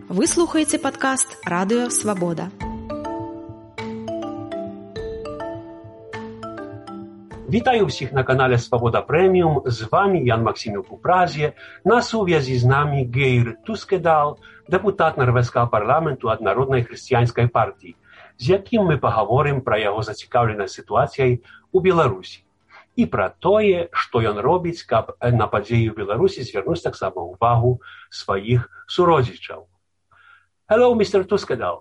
Вы слухаеце падкаст «Радыё Свабода». Вітаю всіх на канале Свобода Преміум. З вами Ян Максимюк у Празі. На сувязі з нами Гейр Тускедал, депутат Норвезького парламенту від Народної християнської партії, з яким ми поговоримо про його зацікавленість ситуацією у Білорусі і про те, що він робить, щоб на події в Білорусі звернути так само увагу своїх суродзичів. Hello, Mr. Tuskedal.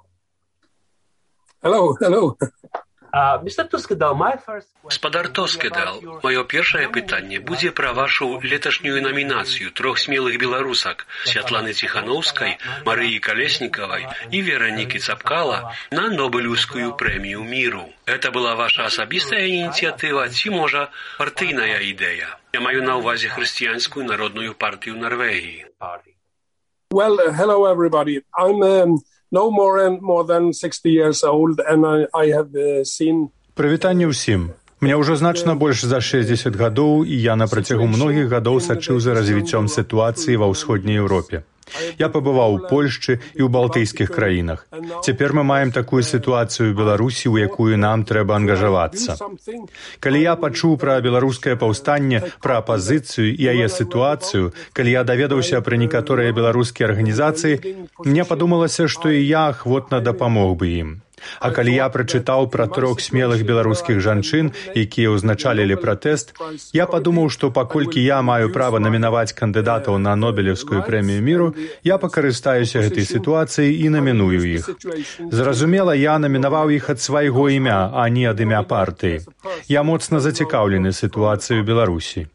Hello. Mr. Tuskedal, my first... Гаспадар Тоскедал, маё першае пытанне будзе пра вашу леташнюю намінацыю трох смелых беларусак Святланы Ціхановскай, Марыі Калеснікавай і Веранікі Цапкала на Нобелеўскую прэмію міру. Гэта была ваша асабістая ініцыятыва ці, можа, партыйная ідэя? Я маю на ўвазе хрысціянскую народную партыю Норвегіі. Well, hello everybody. I'm no more than 60 years old and I have seen... Прывітанне ўсім. Мне ўжо значна больш за 60 гадоў, і я на працягу многіх гадоў сачыў за развіццём сітуацыі ва ўсходняй Еўропе. Я пабываў у Польшчы і ў балтыйскіх краінах. Цяпер мы маем такую сітуацыю ў Беларусі, у якую нам трэба ангажавацца. Калі я пачуў пра беларускае паўстанне, пра апазіцыю і яе сітуацыю, калі я даведаўся пра некаторыя беларускія арганізацыі, мне падумалася, што і я ахвотна дапамог бы ім. А калі я прачытаў пра трох смелых беларускіх жанчын, якія ўзначалілі пратэст, я падумаў, што паколькі я маю права намінаваць кандыдатаў на Нобелеўскую прэмію міру, я пакарыстаюся гэтай сітуацыяй і наміную іх. Зразумела, я намінаваў іх ад свайго імя, а не ад імя партыі. Я моцна зацікаўлены сітуацыяй у Беларусі.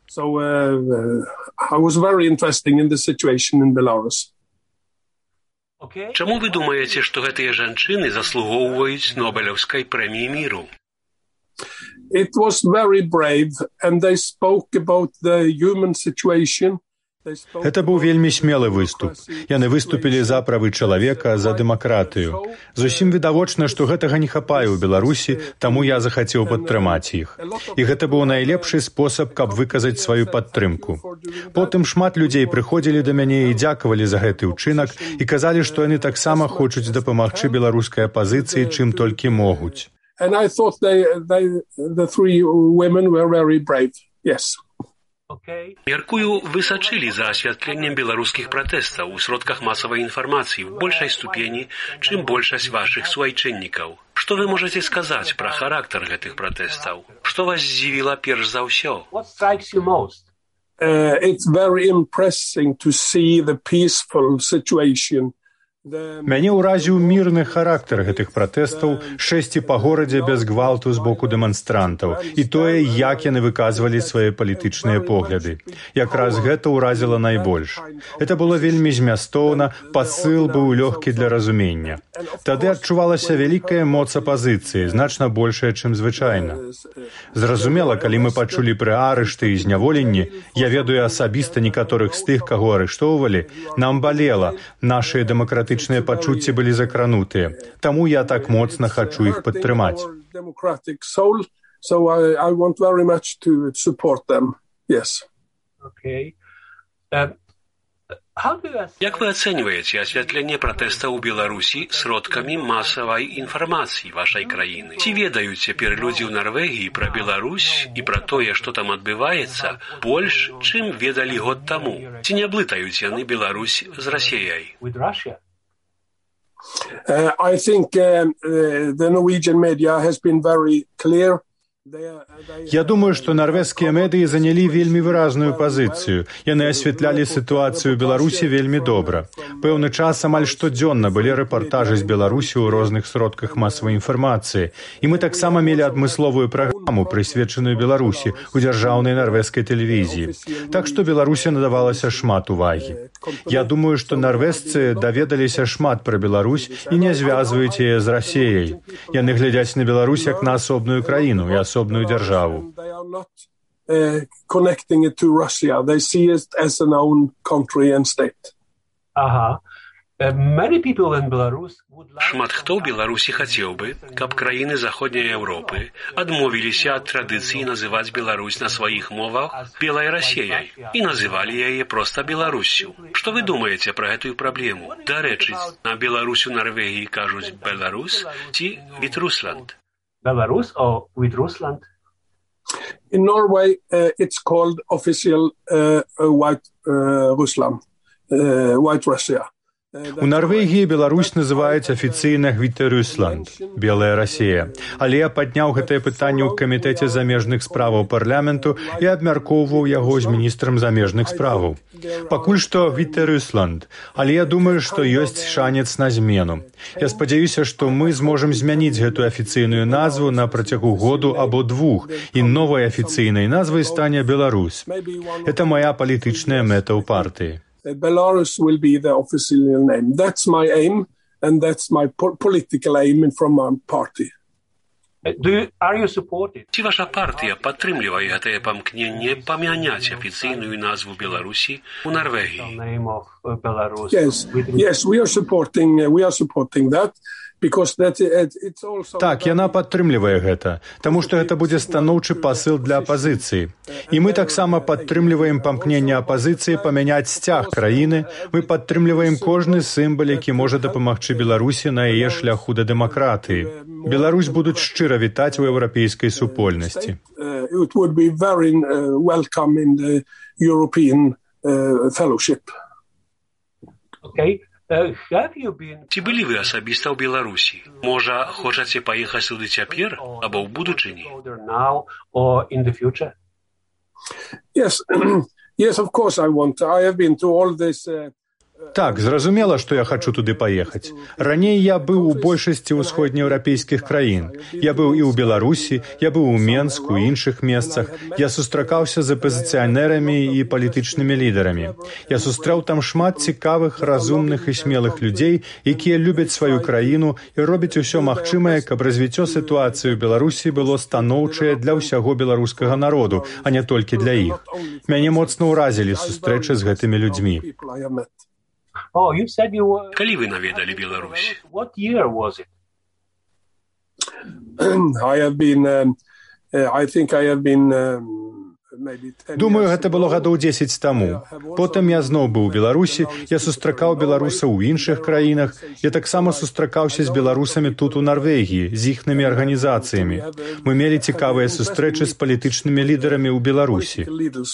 I was very interested in the situation in Belarus. Чаму вы думаеце, што гэтыя жанчыны заслугоўваюць Нобелеўскай прэміі міру? It was very brave and they spoke about the human situation. Гэта быў вельмі смелы выступ. Яны выступілі за правы чалавека, за дэмакратыю. Зусім відавочна, што гэтага не хапае ў Беларусі, таму я захацеў падтрымаць іх. І гэта быў найлепшы спосаб, каб выказаць сваю падтрымку. Потым шмат людзей прыходзілі да мяне і дзякавалі за гэты ўчынак і казалі, што яны таксама хочуць дапамагчы беларускай апазіцыі, чым толькі могуць. And I thought the three women were very brave. Yes. Мяркую, вы сачылі за асвятленнем беларускіх пратэстаў у сродках масавай інфармацыі ў большай ступені, чым большасць вашых суайчыннікаў. Што вы можаце сказаць пра характар гэтых пратэстаў? Што вас здзівіла перш за ўсё? It's very impressive to see the peaceful situation. Мяне ўразіў мірны характар гэтых пратэстаў, шэсці па горадзе без гвалту з боку дэманстрантаў і тое, як яны выказвалі свае палітычныя погляды. Якраз гэта ўразіла найбольш. Гэта было вельмі змястоўна, пасыл быў лёгкі для разумення. Тады адчувалася вялікая моц апазіцыі, значна большая, чым звычайна. Зразумела, калі мы пачулі пра арышты і зняволенні, я ведаю асабіста некаторых з тых, каго арыштоўвалі, нам балела, нашыя дэмакратычныя пачуцці былі закранутыя. Таму я так моцна хачу іх падтрымаць. So I want very much to support them. Yes. Okay. Як вы ацэньваеце асвятленне пратэстаў у Беларусі сродкамі масавай інфармацыі вашай краіны? Ці ведаюць цяпер людзі ў Норвегіі пра Беларусь і пра тое, што там адбываецца, больш, чым ведалі год таму? Ці не блытаюць яны Беларусь з Расіяй? I think the Norwegian media has been very clear. Я думаю, што нарвежскія медыі занялі вельмі выразную пазіцыю. Яны асвятлялі сітуацыю ў Беларусі вельмі добра. Пэўны час амаль штодзённа былі рэпартажы з Беларусі ў розных сродках масавай інфармацыі. І мы таксама мелі адмысловую праграму, прысвечаную Беларусі ў дзяржаўнай нарвежскай тэлевізіі. Так што Беларусі надавалася шмат увагі. Я думаю, што нарвежцы даведаліся шмат пра Беларусь і не звязваюць яе з Расіяй. Яны глядзяць на Беларусь як на асобную краіну і асобную дзяржаву. Connecting it to Russia. They see it as an own country and state. Ага. Шмат хто ў Беларусі хацеў бы, каб краіны Заходняй Еўропы адмовіліся ад традыцыі называць Беларусь на сваіх мовах Белай Расіяй і называлі яе проста Беларуссю. Што вы думаеце пра гэтую праблему? Дарэчы, на Беларусь у Нарвегіі кажуць Беларус ці Вітрусланд? Belarus or Wit-Rusland? In Norway, it's called official White Russia. У Нарвегіі Беларусь называюць афіцыйна Вітрусланд, Белая Расія. Але я падняў гэтае пытанне ў камітэце замежных справаў парламенту і абмяркоўваў яго з міністрам замежных справаў. Пакуль што Вітрусланд, але я думаю, што ёсць шанец на змену. Я спадзяюся, што мы зможам змяніць гэтую афіцыйную назву на працягу году або двух, і новай афіцыйнай назвай стане Беларусь. Это мая палітычная мэта ў партыі. Belarus will be the official name. That's my aim, and that's my political aim from my party. Are you supported? Ці ваша партыя падтрымлівае гэтае памкненне памяняць афіцыйную назву Беларусі ў Нарвегіі? Yes, we are supporting that. Так, яна падтрымлівае гэта, таму што гэта будзе станоўчы пасыл для апазіцыі. І мы таксама падтрымліваем памкненне апазіцыі памяняць сцяг краіны, мы падтрымліваем кожны сімвал, які можа дапамагчы Беларусі на яе шляху да дэмакратыі. Беларусь будуць шчыра вітаць у еўрапейскай супольнасці. It would be very welcome in the European fellowship. Okay. Ці былі вы асабіста ў Беларусі? Можа, хочаце паехаць туды цяпер або ў будучыні? Yes, of course I want. I have been to all this. Так, зразумела, што я хачу туды паехаць. Раней я быў у большасці ўсходнееўрапейскіх краін. Я быў і ў Беларусі, я быў у Менску, і іншых месцах. Я сустракаўся з апазіцыянерамі і палітычнымі лідарамі. Я сустрэў там шмат цікавых, разумных і смелых людзей, якія любяць сваю краіну і робяць усё магчымае, каб развіццё сітуацыі ў Беларусі было станоўчае для ўсяго беларускага народу, а не толькі для іх. Мяне моцна ўразілі сустрэчы з гэтымі людзьмі. Калі вы наведалі Беларусь? What year was it? Думаю, гэта было гадоў 10 таму. Потым я зноў быў у Беларусі, я сустракаў беларусаў у іншых краінах, я таксама сустракаўся з беларусамі тут у Нарвегіі, з іхнымі арганізацыямі. Мы мелі цікавыя сустрэчы з палітычнымі лідарамі ў Беларусі.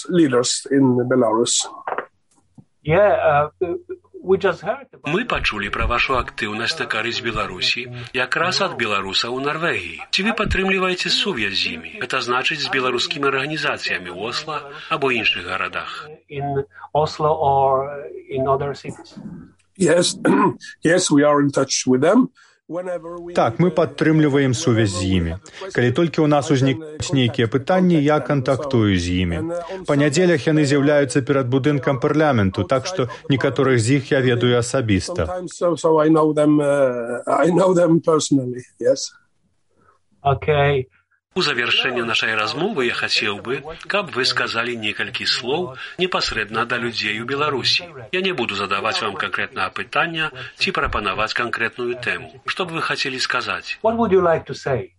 Мы пачулі пра вашу актыўнасць на карысць Беларусі якраз ад беларусаў у Нарвегіі. Ці вы падтрымліваеце сувязь з імі? Гэта значыць з беларускімі арганізацыямі ў Осла або іншых гарадах? In Oslo or in other cities? Yes, we are in touch with them. Так, мы падтрымліваем сувязь з імі. Калі толькі ў нас узнікаюць нейкія пытанні, я кантактую з імі. Па нядзелях яны з'яўляюцца перад будынкам парламенту, так што некаторых з іх я ведаю асабіста. Okay. У завяршэнне нашай размовы я хацеў бы, каб вы сказалі некалькі слоў непасрэдна да людзей у Беларусі. Я не буду задаваць вам канкрэтнага пытання ці прапанаваць канкрэтную тэму. Што б вы хацелі сказаць? What would you like to say?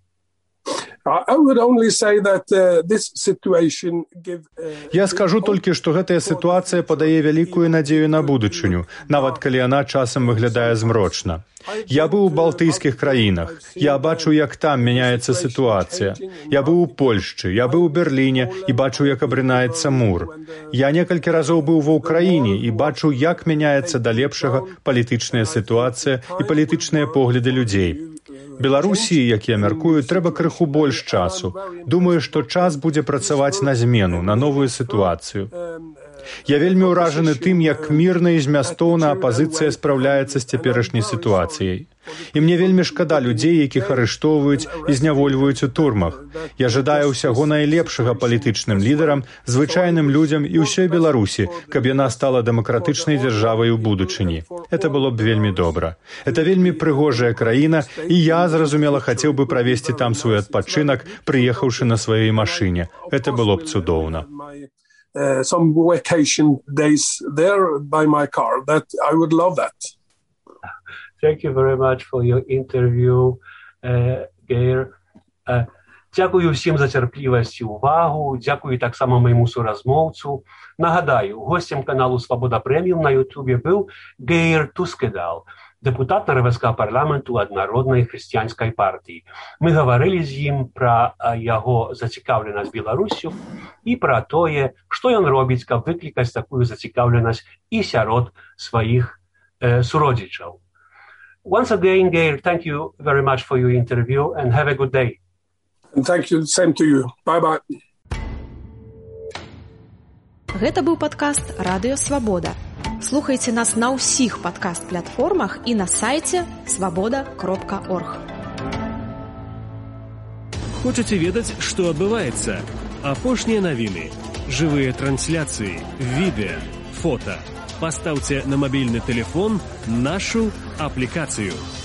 Я скажу толькі, што гэтая сітуацыя падае вялікую надзею на будучыню, нават калі яна часам выглядае змрочна. Я быў у балтыйскіх краінах, я бачу, як там мяняецца сітуацыя. Я быў у Польшчы, я быў у Берліне і бачу, як абрынаецца мур. Я некалькі разоў быў ва ўкраіне і бачу, як мяняецца да лепшага палітычная сітуацыя і палітычныя погляды людзей. Беларусі, як я мяркую, трэба крыху больш часу. Думаю, што час будзе працаваць на змену, на новую сітуацыю. Я вельмі ўражаны тым, як мірна і змястоўна апазіцыя спраўляецца з цяперашняй сітуацыяй. І мне вельмі шкада людзей, якіх арыштоўваюць і знявольваюць у турмах. Я жадаю ўсяго найлепшага палітычным лідарам, звычайным людзям і ўсёй Беларусі, каб яна стала дэмакратычнай дзяржавай у будучыні. Это было б вельмі добра. Это вельмі прыгожая краіна, і я, зразумела, хацеў бы правесці там свой адпачынак, прыехаўшы на сваёй машыне. Это было б цудоўна. Some vacation days there by my car. That I would love that. Thank you very much for your interview, Geir. Дякую всім за терпливість і увагу. Дякую так само моєму суразмовцю. Нагадаю, гостем каналу «Свобода Преміум» на Ютубі був Геир Тускедал, депутат Норвезького парламенту від Народної християнської партії. Ми говорили з ним про його зацікавленість Білоруссю і про те, що він робить, щоб викликати таку зацікавленість і серед своїх суродичів. Once again, Geir, thank you very much for your interview and have a good day. And thank you, same to you. Bye-bye. Гэта быў падкаст «Радыё Свабода». Слухайце нас на ўсіх падкаст-платформах і на сайце свабода.орг. Хочаце ведаць, што адбываецца? Апошнія навіны, жывыя трансляцыі, відэа, фота. Пастаўце на мабільны тэлефон нашу аплікацыю.